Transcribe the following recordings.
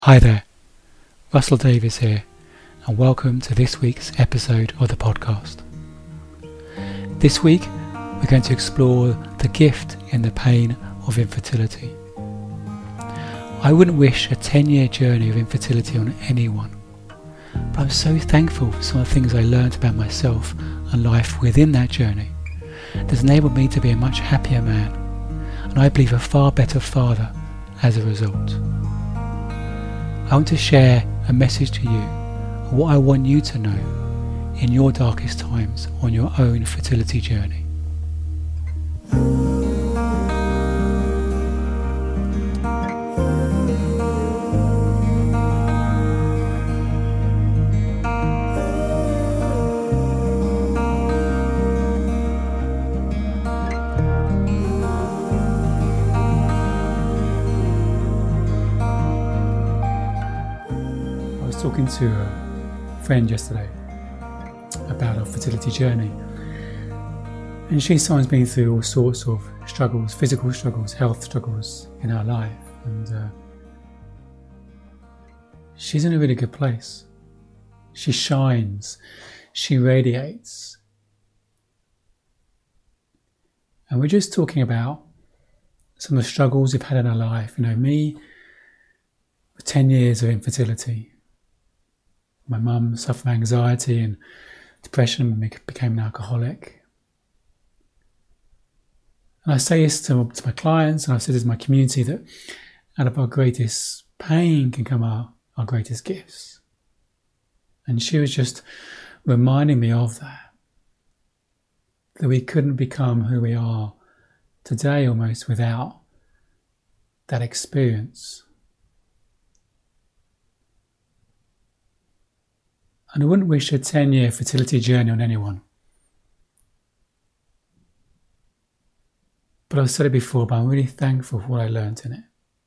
Hi there, Russell Davies here, and welcome to this week's episode of the podcast. This week, we're going to explore the gift in the pain of infertility. I wouldn't wish a 10-year journey of infertility on anyone, but I'm so thankful for some of the things I learned about myself and life within that journey that's enabled me to be a much happier man, and I believe a far better father as a result. I want to share a message to you of what I want you to know in your darkest times on your own fertility journey. Talking to a friend yesterday about our fertility journey, and she's someone's been through all sorts of struggles, physical struggles, health struggles in her life, and she's in a really good place. She shines, she radiates, and we're just talking about some of the struggles we've had in our life. You know, me with 10 years of infertility. My mum suffered from anxiety and depression and became an alcoholic. And I say this to my clients, and I've said this to my community, that out of our greatest pain can come our greatest gifts. And she was just reminding me of that we couldn't become who we are today almost without that experience. And I wouldn't wish a 10-year fertility journey on anyone. But I've said it before, but I'm really thankful for what I learned in it.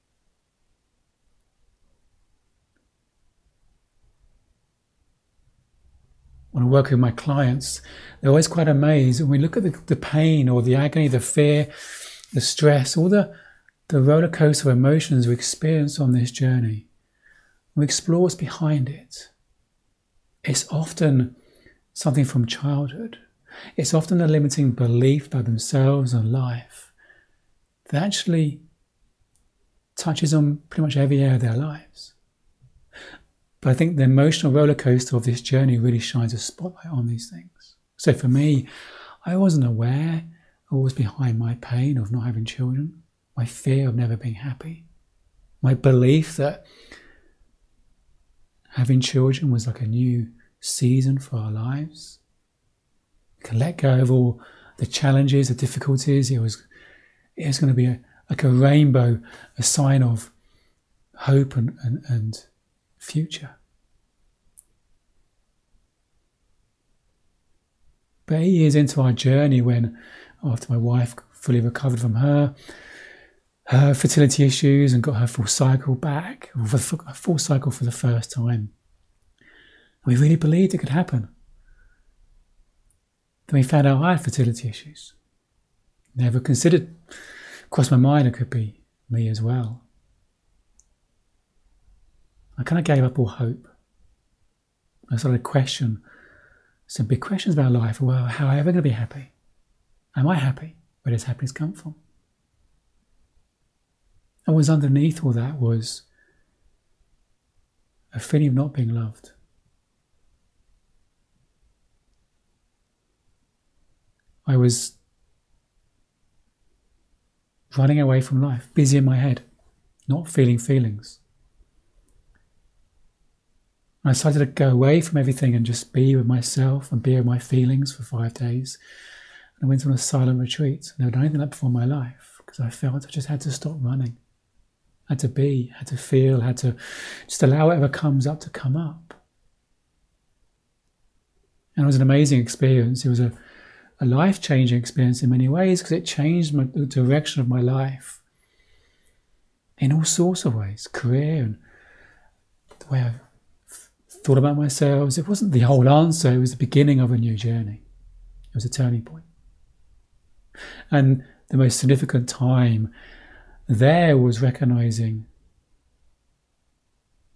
When I work with my clients, they're always quite amazed when we look at the pain or the agony, the fear, the stress, all the roller coaster of emotions we experience on this journey. We explore what's behind it. It's often something from childhood. It's often a limiting belief about themselves and life that actually touches on pretty much every area of their lives. But I think the emotional roller coaster of this journey really shines a spotlight on these things. So for me, I wasn't aware of what was behind my pain of not having children, my fear of never being happy, my belief that having children was like a new season for our lives. We can let go of all the challenges, the difficulties. It was going to be like a rainbow, a sign of hope and future. But 8 years into our journey, when after my wife fully recovered from her fertility issues and got her full cycle back, or a full cycle for the first time, we really believed it could happen. Then we found out I had fertility issues. Never considered, crossed my mind it could be me as well. I kind of gave up all hope. I started to question some big questions about life. Well, how am I ever going to be happy? Am I happy? Where does happiness come from? And what was underneath all that was a feeling of not being loved. I was running away from life, busy in my head, not feeling feelings. And I decided to go away from everything and just be with myself and be with my feelings for 5 days. And I went on a silent retreat. Never done anything like that before in my life, because I felt I just had to stop running. I had to be, had to feel, had to just allow whatever comes up to come up. And it was an amazing experience. It was a life-changing experience in many ways, because it changed the direction of my life in all sorts of ways. Career and the way I thought about myself. It wasn't the whole answer, it was the beginning of a new journey. It was a turning point. And the most significant time there was recognizing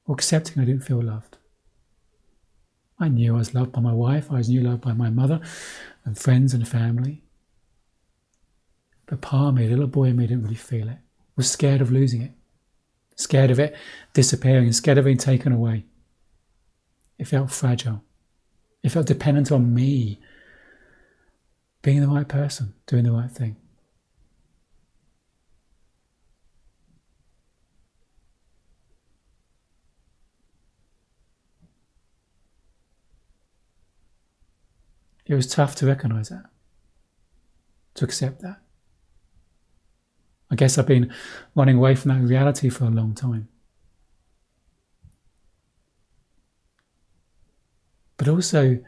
or accepting I didn't feel loved. I knew I was loved by my wife, I knew loved by my mother and friends and family. But part of me, the little boy in me, didn't really feel it. Was scared of losing it. Scared of it disappearing, scared of being taken away. It felt fragile. It felt dependent on me being the right person, doing the right thing. It was tough to recognize that, to accept that. I guess I've been running away from that reality for a long time. But also,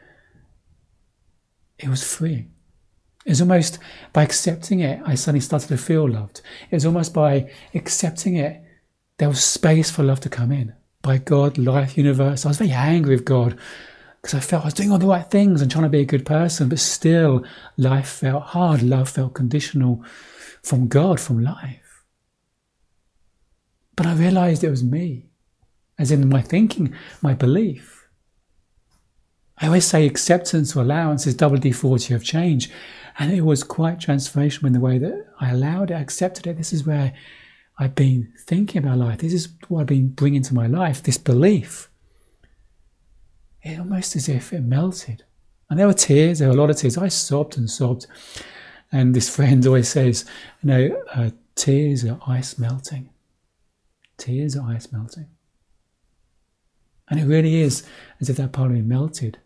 it was freeing. It was almost by accepting it, I suddenly started to feel loved. It was almost by accepting it, there was space for love to come in. By God, life, universe. I was very angry with God because I felt I was doing all the right things and trying to be a good person, but still life felt hard. Love felt conditional from God, from life. But I realized it was me, as in my thinking, my belief. I always say acceptance or allowance is double D40 of change. And it was quite transformational in the way that I allowed it, I accepted it. This is where I've been thinking about life. This is what I've been bringing to my life, this belief. It almost as if it melted. And there were tears, there were a lot of tears. I sobbed and sobbed. And this friend always says, tears are ice melting. Tears are ice melting. And it really is as if that part of me melted.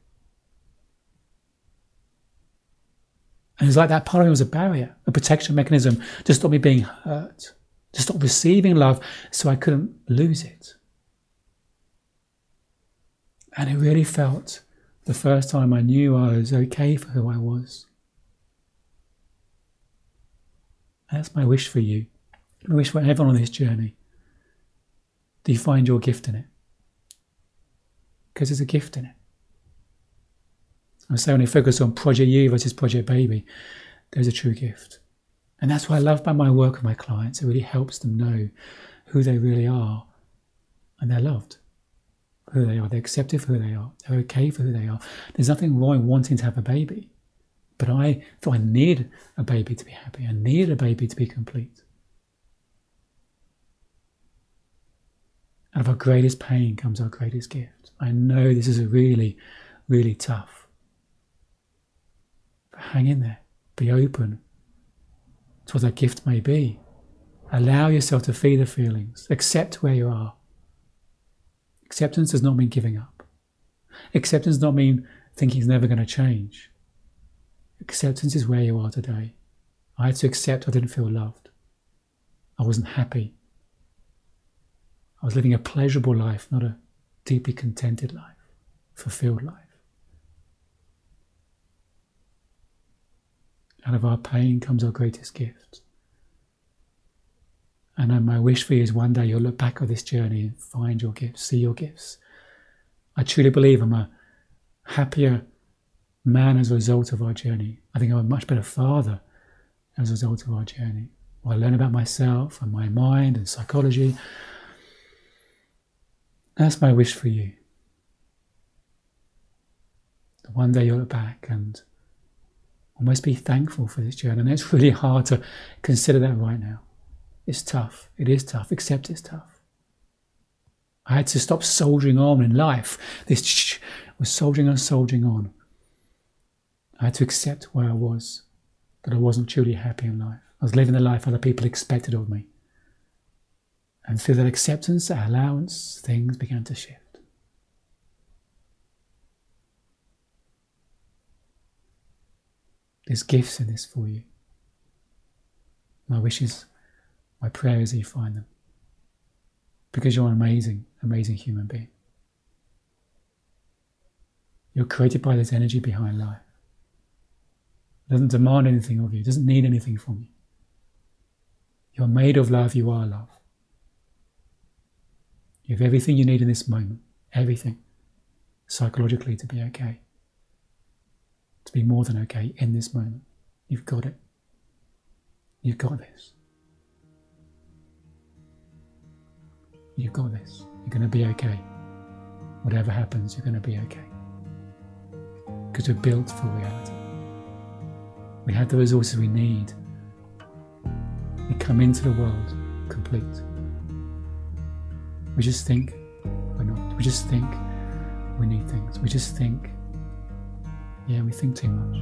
And it's like that part of me was a barrier, a protection mechanism to stop me being hurt, to stop receiving love so I couldn't lose it. And it really felt the first time I knew I was okay for who I was. And that's my wish for you. My wish for everyone on this journey. Do you find your gift in it? Because there's a gift in it. I say when you focus on Project You versus Project Baby, there's a true gift. And that's what I love about my work with my clients. It really helps them know who they really are. And they're loved for who they are. They're accepted for who they are. They're okay for who they are. There's nothing wrong wanting to have a baby. But I thought I need a baby to be happy. I need a baby to be complete. Out of our greatest pain comes our greatest gift. I know this is a really, really tough. But hang in there. Be open to what that gift may be. Allow yourself to feel the feelings. Accept where you are. Acceptance does not mean giving up. Acceptance does not mean thinking it's never going to change. Acceptance is where you are today. I had to accept I didn't feel loved. I wasn't happy. I was living a pleasurable life, not a deeply contented life, fulfilled life. Out of our pain comes our greatest gift. And my wish for you is one day you'll look back on this journey and find your gifts, see your gifts. I truly believe I'm a happier man as a result of our journey. I think I'm a much better father as a result of our journey. I learn about myself and my mind and psychology. That's my wish for you. One day you'll look back and almost be thankful for this journey. And it's really hard to consider that right now. It's tough. It is tough. Accept it's tough. I had to stop soldiering on in life. This was soldiering on. I had to accept where I was, that I wasn't truly happy in life. I was living the life other people expected of me. And through that acceptance, that allowance, things began to shift. There's gifts in this for you. My wishes, my prayer is that you find them. Because you're an amazing, amazing human being. You're created by this energy behind life. It doesn't demand anything of you. It doesn't need anything from you. You're made of love. You are love. You have everything you need in this moment. Everything. Psychologically to be okay. To be more than okay in this moment. You've got it. You've got this. You've got this. You're going to be okay. Whatever happens, you're going to be okay. Because we're built for reality. We have the resources we need. We come into the world complete. We just think we're not. We just think we need things. We just think, we think too much.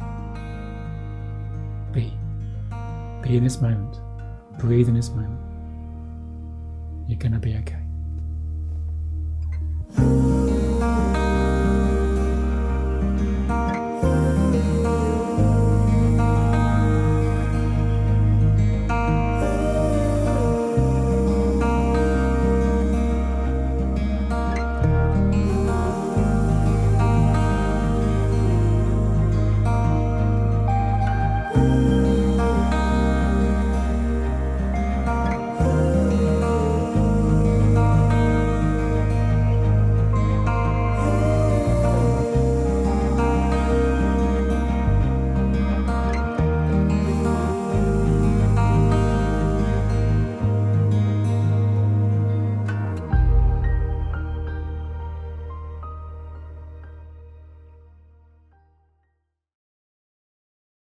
Be in this moment. Breathe in this moment. You're going to be okay.